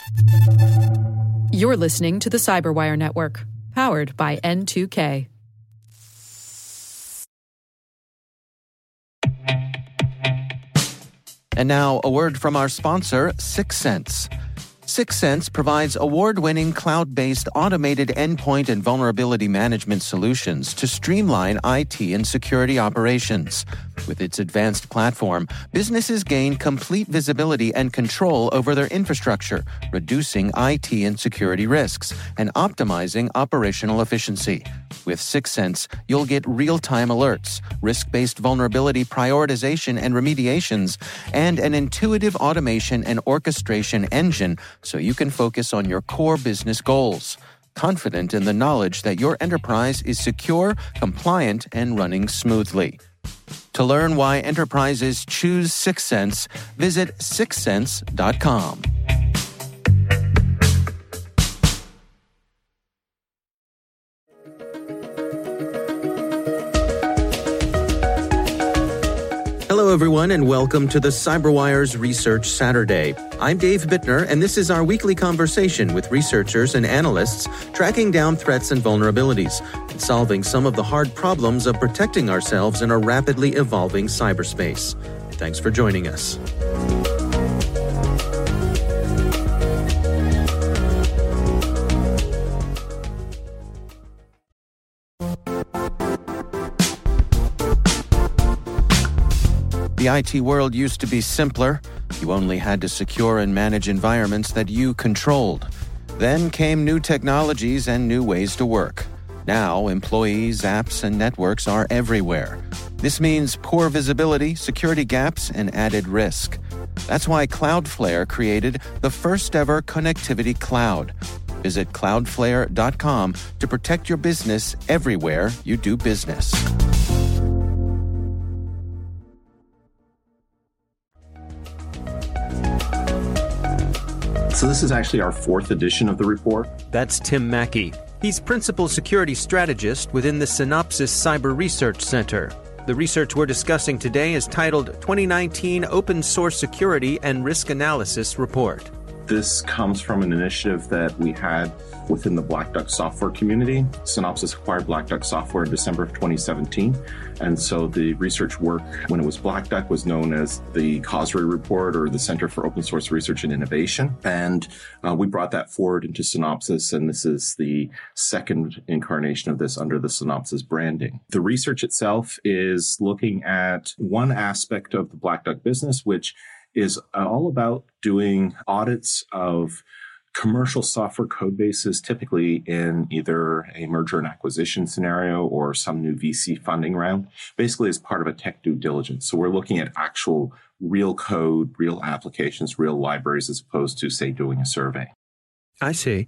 You're listening to the Cyberwire Network, powered by N2K. And now, a word from our sponsor, Syxsense. Syxsense provides award-winning cloud-based automated endpoint and vulnerability management solutions to streamline IT and security operations. With its advanced platform, businesses gain complete visibility and control over their infrastructure, reducing IT and security risks and optimizing operational efficiency. With Syxsense, you'll get real-time alerts, risk-based vulnerability prioritization and remediations, and an intuitive automation and orchestration engine so you can focus on your core business goals, confident in the knowledge that your enterprise is secure, compliant, and running smoothly. To learn why enterprises choose Syxsense, visit syxsense.com. Hello, everyone, and welcome to the CyberWire's Research Saturday. I'm Dave Bittner, and this is our weekly conversation with researchers and analysts tracking down threats and vulnerabilities and solving some of the hard problems of protecting ourselves in a rapidly evolving cyberspace. Thanks for joining us. The IT world used to be simpler. You only had to secure and manage environments that you controlled. Then came new technologies and new ways to work. Now, employees, apps, and networks are everywhere. This means poor visibility, security gaps, and added risk. That's why Cloudflare created the first-ever connectivity cloud. Visit cloudflare.com to protect your business everywhere you do business. So this is actually our fourth edition of the report. That's Tim Mackey. He's Principal Security Strategist within the Synopsys Cyber Research Center. The research we're discussing today is titled 2019 Open Source Security and Risk Analysis Report. This comes from an initiative that we had within the Black Duck software community. Synopsys acquired Black Duck software in December of 2017. And so the research work, when it was Black Duck, was known as the Causary Report or the Center for Open Source Research and Innovation. And we brought that forward into Synopsys, and this is the second incarnation of this under the Synopsys branding. The research itself is looking at one aspect of the Black Duck business, which is all about doing audits of commercial software code bases, typically in either a merger and acquisition scenario or some new VC funding round, basically as part of a tech due diligence. So we're looking at actual real code, real applications, real libraries, as opposed to, say, doing a survey. I see.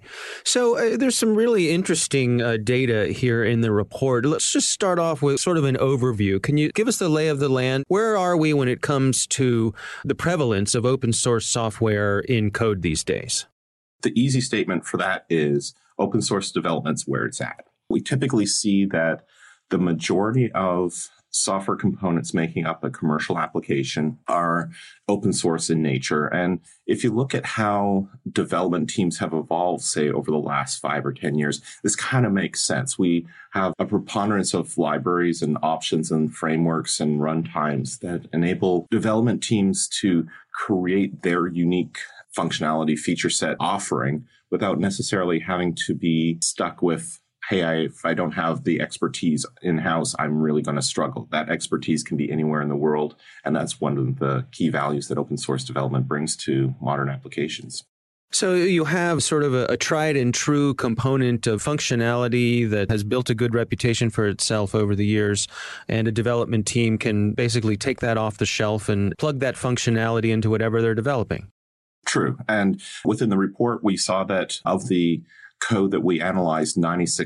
So there's some really interesting data here in the report. Let's just start off with sort of an overview. Can you give us the lay of the land? Where are we when it comes to the prevalence of open source software in code these days? The easy statement for that is open source development's where it's at. We typically see that the majority of software components making up a commercial application are open source in nature. And if you look at how development teams have evolved, say, over the last 5 or 10 years, this kind of makes sense. We have a preponderance of libraries and options and frameworks and runtimes that enable development teams to create their unique functionality feature set offering without necessarily having to be stuck with, hey, if I don't have the expertise in-house, I'm really going to struggle. That expertise can be anywhere in the world, and that's one of the key values that open source development brings to modern applications. So you have sort of a tried and true component of functionality that has built a good reputation for itself over the years, and a development team can basically take that off the shelf and plug that functionality into whatever they're developing. True. And within the report, we saw that of the code that we analyzed,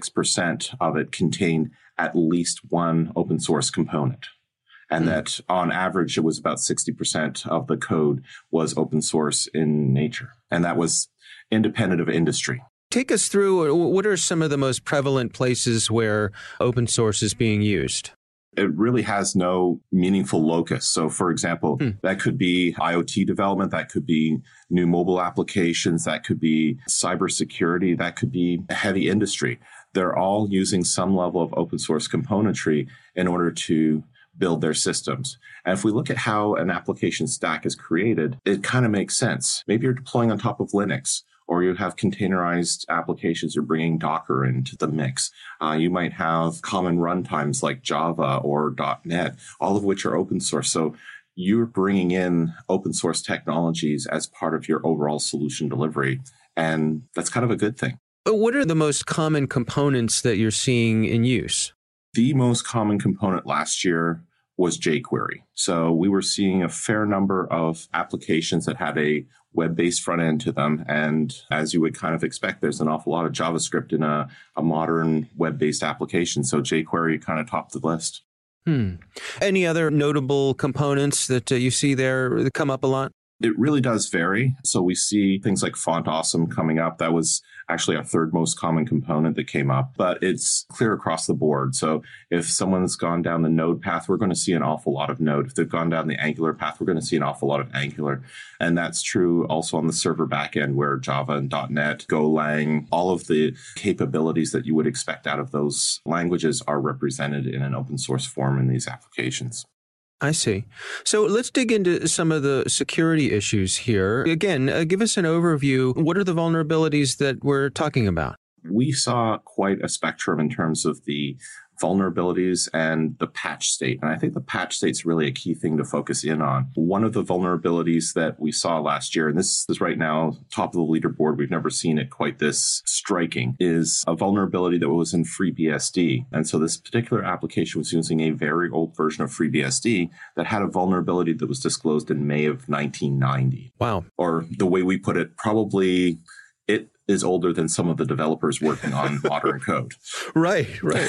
96% of it contained at least one open source component. And that on average, it was about 60% of the code was open source in nature. And that was independent of industry. Take us through, what are some of the most prevalent places where open source is being used? It really has no meaningful locus. So, for example, that could be IoT development, that could be new mobile applications, that could be cybersecurity, that could be heavy industry. They're all using some level of open source componentry in order to build their systems. And if we look at how an application stack is created, it kind of makes sense. Maybe you're deploying on top of Linux, or you have containerized applications, you're bringing Docker into the mix. You might have common runtimes like Java or .NET, all of which are open source. So you're bringing in open source technologies as part of your overall solution delivery. And that's kind of a good thing. What are the most common components that you're seeing in use? The most common component last year was jQuery. So we were seeing a fair number of applications that had a web-based front end to them. And as you would kind of expect, there's an awful lot of JavaScript in a modern web-based application. So jQuery kind of topped the list. Any other notable components that you see there that come up a lot? It really does vary. So we see things like Font Awesome coming up. That was actually our third most common component that came up, but it's clear across the board. So if someone's gone down the Node path, we're going to see an awful lot of Node. If they've gone down the Angular path, we're going to see an awful lot of Angular. And that's true also on the server backend where Java and .NET, Golang, all of the capabilities that you would expect out of those languages are represented in an open source form in these applications. I see. So let's dig into some of the security issues here. Again, give us an overview. What are the vulnerabilities that we're talking about? We saw quite a spectrum in terms of the vulnerabilities and the patch state. And I think the patch state is really a key thing to focus in on. One of the vulnerabilities that we saw last year, and this is right now top of the leaderboard, we've never seen it quite this striking, is a vulnerability that was in FreeBSD. And so this particular application was using a very old version of FreeBSD that had a vulnerability that was disclosed in May of 1990. Wow. Or the way we put it, probably it is older than some of the developers working on modern code. Right.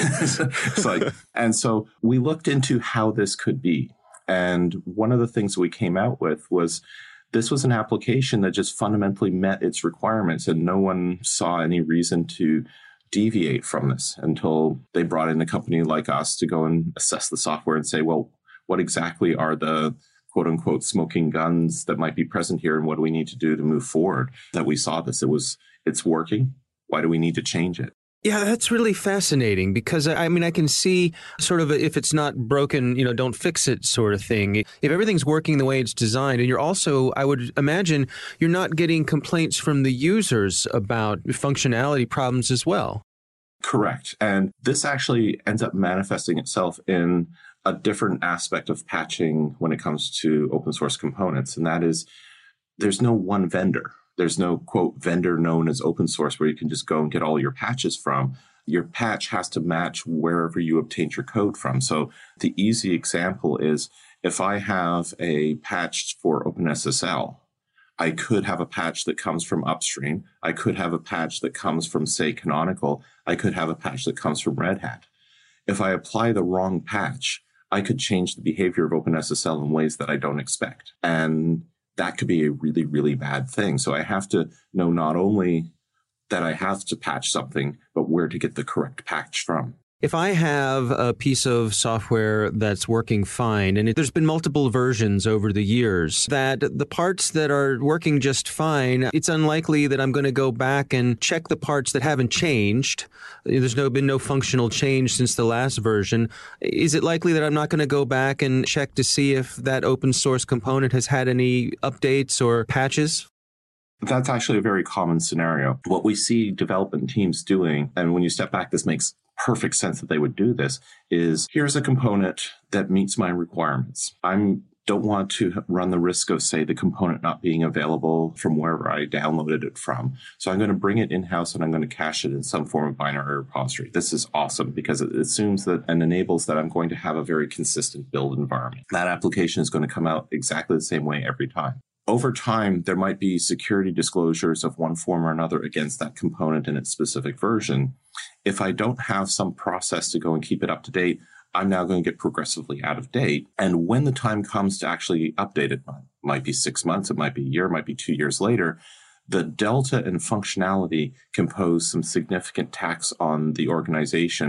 It's like, and so we looked into how this could be. And one of the things we came out with was this was an application that just fundamentally met its requirements, and no one saw any reason to deviate from this until they brought in a company like us to go and assess the software and say, well, what exactly are the quote unquote smoking guns that might be present here, and what do we need to do to move forward? That we saw this, it's working. Why do we need to change it? Yeah, that's really fascinating because, I mean, I can see sort of if it's not broken, don't fix it sort of thing. If everything's working the way it's designed, and you're also, I would imagine, you're not getting complaints from the users about functionality problems as well. Correct. And this actually ends up manifesting itself in a different aspect of patching when it comes to open source components. And that is, there's no one vendor. There's no, quote, vendor known as open source where you can just go and get all your patches from. Your patch has to match wherever you obtained your code from. So the easy example is if I have a patch for OpenSSL, I could have a patch that comes from upstream. I could have a patch that comes from, say, Canonical. I could have a patch that comes from Red Hat. If I apply the wrong patch, I could change the behavior of OpenSSL in ways that I don't expect. And that could be a really, really bad thing. So I have to know not only that I have to patch something, but where to get the correct patch from. If I have a piece of software that's working fine, and there's been multiple versions over the years, that the parts that are working just fine, it's unlikely that I'm going to go back and check the parts that haven't changed. There's been no functional change since the last version. Is it likely that I'm not going to go back and check to see if that open source component has had any updates or patches? That's actually a very common scenario. What we see development teams doing, and when you step back, this makes perfect sense that they would do this, is here's a component that meets my requirements. I don't want to run the risk of, say, the component not being available from wherever I downloaded it from. So I'm going to bring it in-house and I'm going to cache it in some form of binary repository. This is awesome because it assumes that and enables that I'm going to have a very consistent build environment. That application is going to come out exactly the same way every time. Over time, there might be security disclosures of one form or another against that component in its specific version. If I don't have some process to go and keep it up to date, I'm now going to get progressively out of date. And when the time comes to actually update it, might be 6 months, it might be a year, it might be 2 years later, the delta in functionality can pose some significant tax on the organization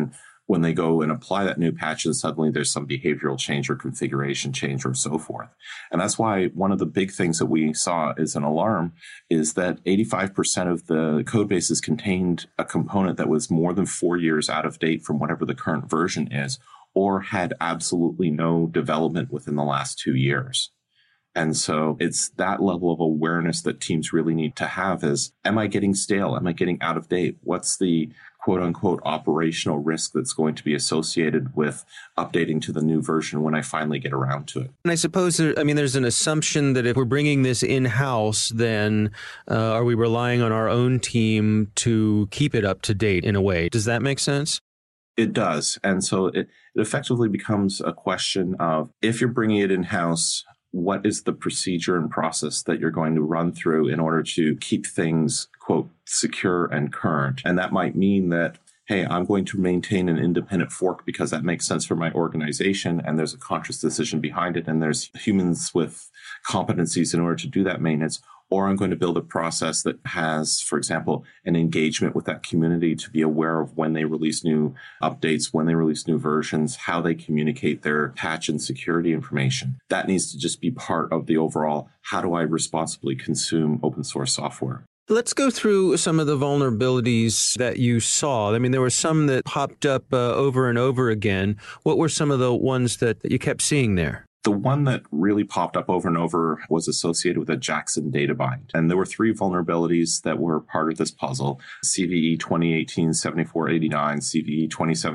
when they go and apply that new patch, and suddenly there's some behavioral change or configuration change or so forth. And that's why one of the big things that we saw as an alarm is that 85% of the code bases contained a component that was more than 4 years out of date from whatever the current version is, or had absolutely no development within the last 2 years. And so it's that level of awareness that teams really need to have is, am I getting stale? Am I getting out of date? What's the quote unquote operational risk that's going to be associated with updating to the new version when I finally get around to it? And I suppose, there's an assumption that if we're bringing this in-house, then are we relying on our own team to keep it up to date in a way? Does that make sense? It does. And so it effectively becomes a question of, if you're bringing it in-house, what is the procedure and process that you're going to run through in order to keep things, quote, secure and current? And that might mean that, hey, I'm going to maintain an independent fork because that makes sense for my organization, and there's a conscious decision behind it, and there's humans with competencies in order to do that maintenance. Or I'm going to build a process that has, for example, an engagement with that community to be aware of when they release new updates, when they release new versions, how they communicate their patch and security information. That needs to just be part of the overall, how do I responsibly consume open source software? Let's go through some of the vulnerabilities that you saw. I mean, there were some that popped up over and over again. What were some of the ones that you kept seeing there? The one that really popped up over and over was associated with a Jackson data bind. And there were 3 vulnerabilities that were part of this puzzle: CVE 2018-7489, CVE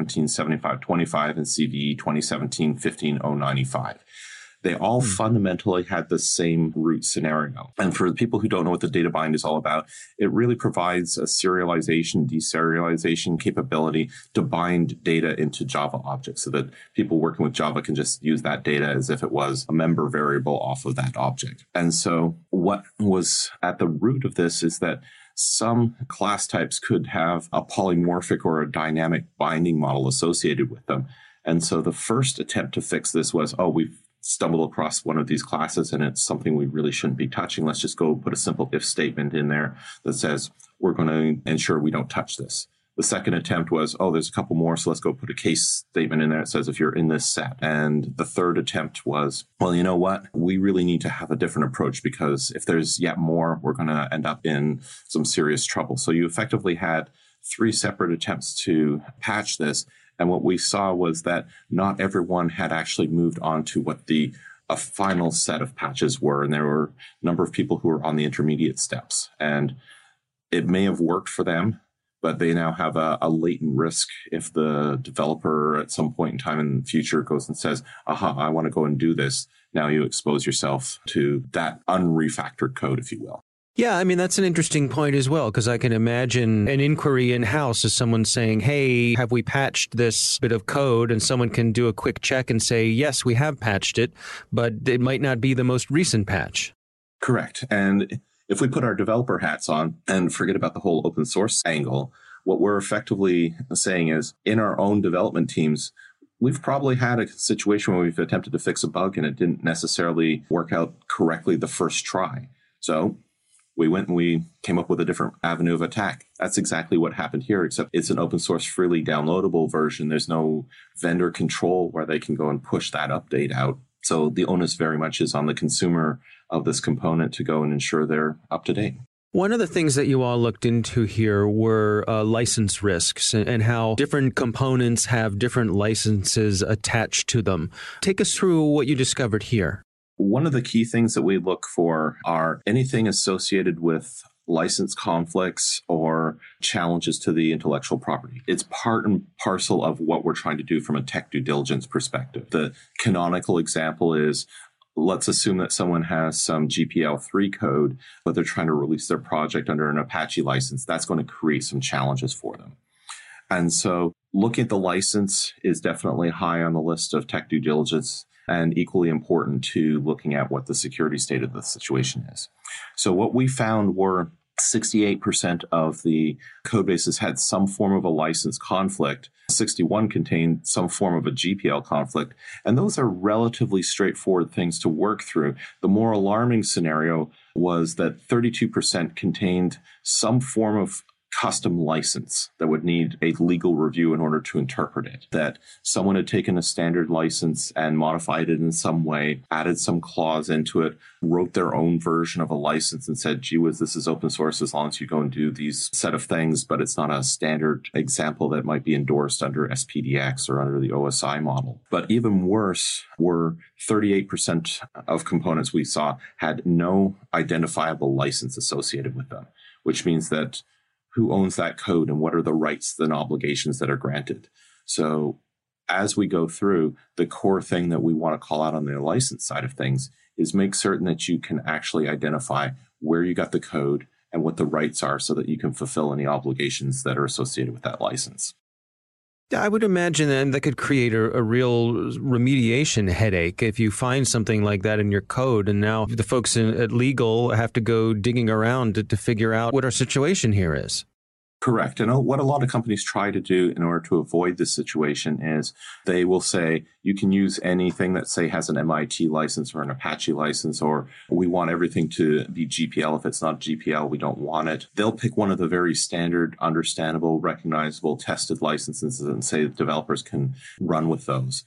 2017-7525, and CVE 2017-15095. They all fundamentally had the same root scenario. And for the people who don't know what the data bind is all about, it really provides a serialization, deserialization capability to bind data into Java objects so that people working with Java can just use that data as if it was a member variable off of that object. And so what was at the root of this is that some class types could have a polymorphic or a dynamic binding model associated with them. And so the first attempt to fix this was, we've stumbled across one of these classes and it's something we really shouldn't be touching. Let's just go put a simple if statement in there that says we're going to ensure we don't touch this. The second attempt was, there's a couple more, so let's go put a case statement in there that says if you're in this set. And the third attempt was, well, you know what? We really need to have a different approach, because if there's yet more, we're going to end up in some serious trouble. So you effectively had 3 separate attempts to patch this. And what we saw was that not everyone had actually moved on to what a final set of patches were. And there were a number of people who were on the intermediate steps. And it may have worked for them, but they now have a latent risk if the developer at some point in time in the future goes and says, I want to go and do this. Now you expose yourself to that unrefactored code, if you will. Yeah, I mean, that's an interesting point as well, because I can imagine an inquiry in-house as someone saying, hey, have we patched this bit of code? And someone can do a quick check and say, yes, we have patched it, but it might not be the most recent patch. Correct. And if we put our developer hats on and forget about the whole open source angle, what we're effectively saying is, in our own development teams, we've probably had a situation where we've attempted to fix a bug and it didn't necessarily work out correctly the first try. So we went and we came up with a different avenue of attack. That's exactly what happened here, except it's an open source, freely downloadable version. There's no vendor control where they can go and push that update out. So the onus very much is on the consumer of this component to go and ensure they're up to date. One of the things that you all looked into here were license risks and how different components have different licenses attached to them. Take us through what you discovered here. One of the key things that we look for are anything associated with license conflicts or challenges to the intellectual property. It's part and parcel of what we're trying to do from a tech due diligence perspective. The canonical example is, let's assume that someone has some GPL3 code, but they're trying to release their project under an Apache license. That's going to create some challenges for them. And so looking at the license is definitely high on the list of tech due diligence, and equally important to looking at what the security state of the situation is. So what we found were 68% of the code bases had some form of a license conflict. 61 contained some form of a GPL conflict. And those are relatively straightforward things to work through. The more alarming scenario was that 32% contained some form of custom license that would need a legal review in order to interpret it. That someone had taken a standard license and modified it in some way, added some clause into it, wrote their own version of a license and said, gee whiz, this is open source as long as you go and do these set of things, but it's not a standard example that might be endorsed under SPDX or under the OSI model. But even worse were 38% of components we saw had no identifiable license associated with them, which means that who owns that code and what are the rights and obligations that are granted. So as we go through, the core thing that we want to call out on the license side of things is make certain that you can actually identify where you got the code and what the rights are so that you can fulfill any obligations that are associated with that license. I would imagine then that could create a real remediation headache if you find something like that in your code. And now the folks at legal have to go digging around to figure out what our situation here is. Correct. And what a lot of companies try to do in order to avoid this situation is they will say, you can use anything that, say, has an MIT license or an Apache license, or we want everything to be GPL. If it's not GPL, we don't want it. They'll pick one of the very standard, understandable, recognizable, tested licenses and say that developers can run with those.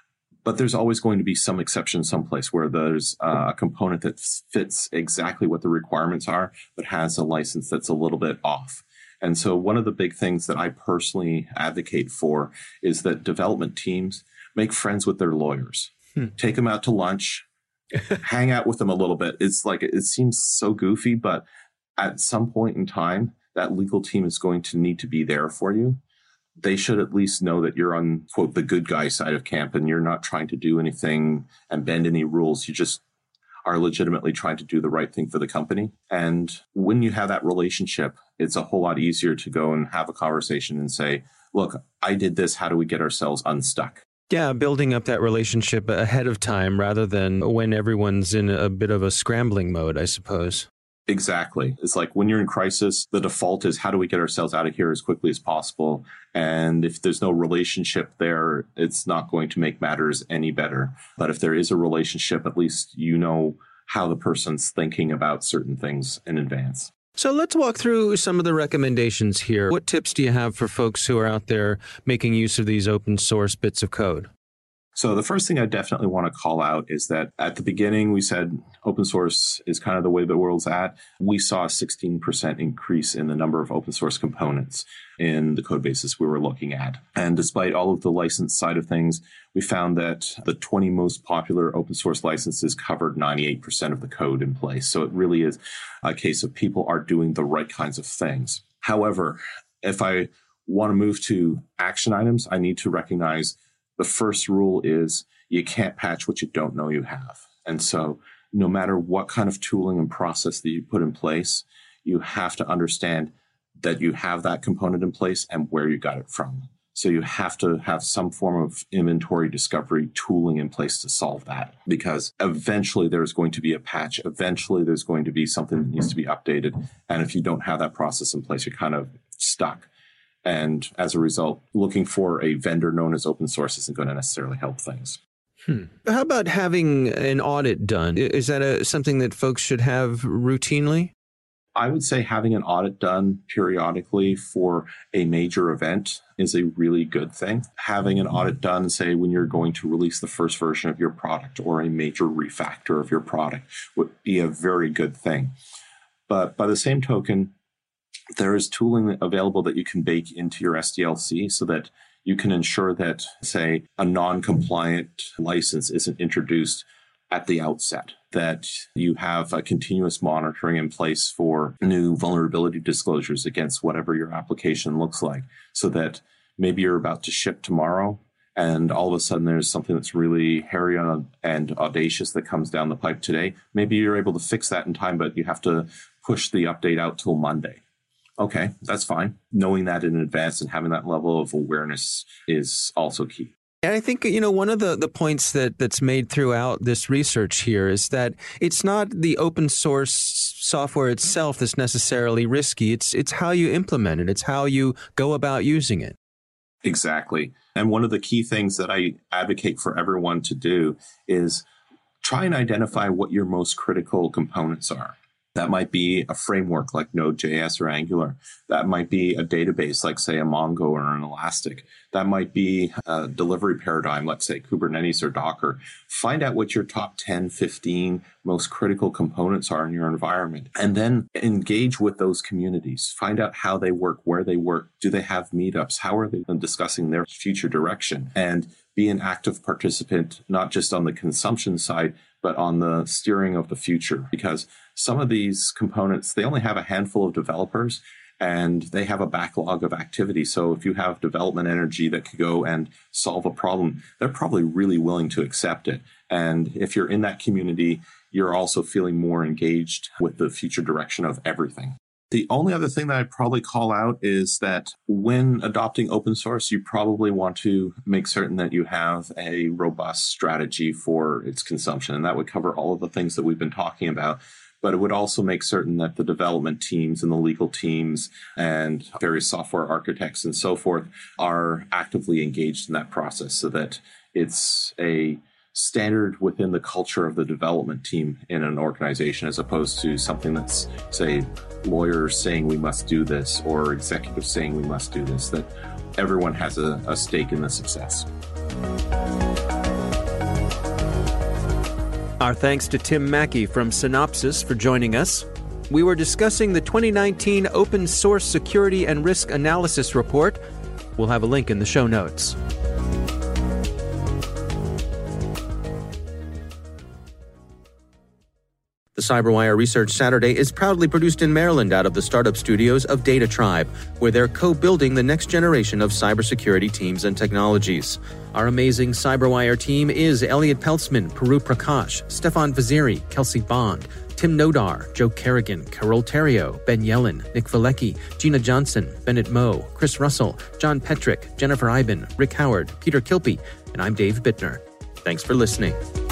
But there's always going to be some exception someplace where there's a component that fits exactly what the requirements are, but has a license that's a little bit off. And so one of the big things that I personally advocate for is that development teams make friends with their lawyers, take them out to lunch, hang out with them a little bit. It's like, it seems so goofy, but at some point in time, that legal team is going to need to be there for you. They should at least know that you're on, quote, the good guy side of camp and you're not trying to do anything and bend any rules. You just are legitimately trying to do the right thing for the company. And when you have that relationship, it's a whole lot easier to go and have a conversation and say, look, I did this. How do we get ourselves unstuck? Yeah, building up that relationship ahead of time rather than when everyone's in a bit of a scrambling mode, I suppose. Exactly. It's like when you're in crisis, the default is how do we get ourselves out of here as quickly as possible? And if there's no relationship there, it's not going to make matters any better. But if there is a relationship, at least you know how the person's thinking about certain things in advance. So let's walk through some of the recommendations here. What tips do you have for folks who are out there making use of these open source bits of code? So the first thing I definitely want to call out is that at the beginning, we said open source is kind of the way the world's at. We saw a 16% increase in the number of open source components in the code bases we were looking at. And despite all of the license side of things, we found that the 20 most popular open source licenses covered 98% of the code in place. So it really is a case of people are doing the right kinds of things. However, if I want to move to action items, I need to recognize the first rule is you can't patch what you don't know you have. And so no matter what kind of tooling and process that you put in place, you have to understand that you have that component in place and where you got it from. So you have to have some form of inventory discovery tooling in place to solve that, because eventually there's going to be a patch. Eventually there's going to be something that needs to be updated. And if you don't have that process in place, you're kind of stuck. And as a result, looking for a vendor known as open source isn't going to necessarily help things. How about having an audit done? Is that something that folks should have routinely? I would say having an audit done periodically for a major event is a really good thing. Having an audit done, say, when you're going to release the first version of your product or a major refactor of your product would be a very good thing. But by the same token, there is tooling available that you can bake into your SDLC so that you can ensure that, say, a non-compliant license isn't introduced at the outset, that you have a continuous monitoring in place for new vulnerability disclosures against whatever your application looks like, so that maybe you're about to ship tomorrow and all of a sudden there's something that's really hairy and audacious that comes down the pipe today. Maybe you're able to fix that in time, but you have to push the update out till Monday. Okay, that's fine. Knowing that in advance and having that level of awareness is also key. And I think, one of the points that's made throughout this research here is that it's not the open source software itself that's necessarily risky. It's how you implement it. It's how you go about using it. Exactly. And one of the key things that I advocate for everyone to do is try and identify what your most critical components are. That might be a framework like Node.js or Angular. That might be a database like, say, a Mongo or an Elastic. That might be a delivery paradigm, let's say Kubernetes or Docker. Find out what your top 10, 15 most critical components are in your environment, and then engage with those communities. Find out how they work, where they work. Do they have meetups? How are they discussing their future direction? And be an active participant, not just on the consumption side, but on the steering of the future. Because some of these components, they only have a handful of developers and they have a backlog of activity. So if you have development energy that could go and solve a problem, they're probably really willing to accept it. And if you're in that community, you're also feeling more engaged with the future direction of everything. The only other thing that I'd probably call out is that when adopting open source, you probably want to make certain that you have a robust strategy for its consumption. And that would cover all of the things that we've been talking about. But it would also make certain that the development teams and the legal teams and various software architects and so forth are actively engaged in that process so that it's a standard within the culture of the development team in an organization, as opposed to something that's, say, lawyers saying we must do this or executives saying we must do this, that everyone has a stake in the success. Our thanks to Tim Mackey from Synopsys for joining us. We were discussing the 2019 Open Source Security and Risk Analysis Report. We'll have a link in the show notes. The CyberWire Research Saturday is proudly produced in Maryland out of the startup studios of Data Tribe, where they're co-building the next generation of cybersecurity teams and technologies. Our amazing CyberWire team is Elliot Peltzman, Puru Prakash, Stefan Vaziri, Kelsey Bond, Tim Nodar, Joe Kerrigan, Carol Terrio, Ben Yellen, Nick Valecki, Gina Johnson, Bennett Moe, Chris Russell, John Petrick, Jennifer Iben, Rick Howard, Peter Kilpie, and I'm Dave Bittner. Thanks for listening.